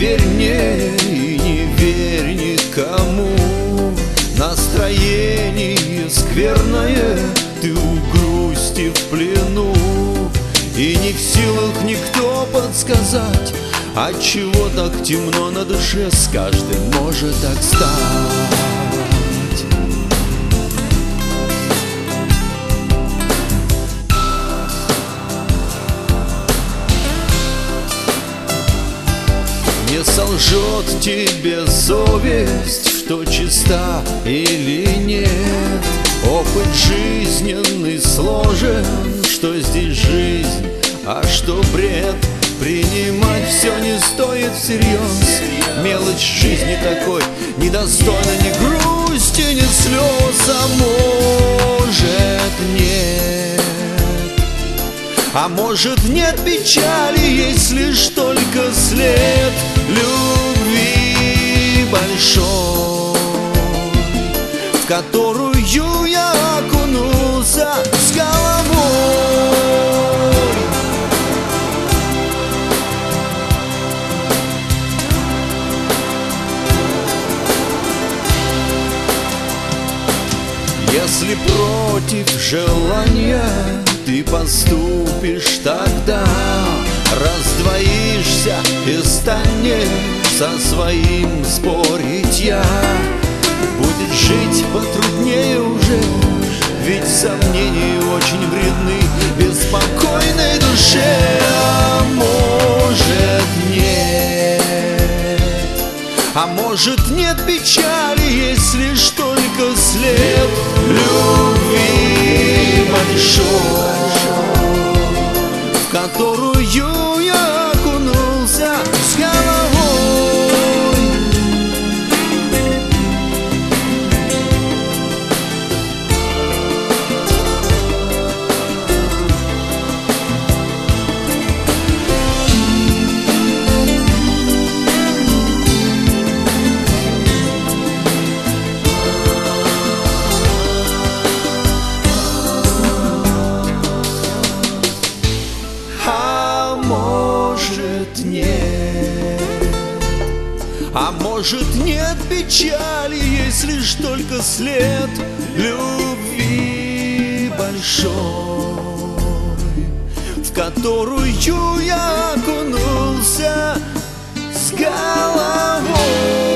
верь мне и не верь никому. Настроение скверное, ты у грусти в плену, и не в силах никто подсказать, отчего так темно на душе, с каждым может так стать. Не солжет тебе совесть, что чиста или нет. Опыт жизненный сложен, что здесь жизнь, а что бред. Принимать все не стоит всерьез. Мелочь жизни такой недостойна ни грусти, ни слез, а может нет. А может нет печали, есть лишь только след любви большой, в которую я окунулся с головой. Если против желания ты поступишь, тогда раздвоишься и станешь со своим спорить я. Будет жить потруднее уже, ведь сомнения очень вредны беспокойной душе. А может нет, а может нет печали, есть лишь только след любви большой, в которую я окунулся с головой. А может нет печали, есть лишь только след любви большой, в которую я окунулся с головой.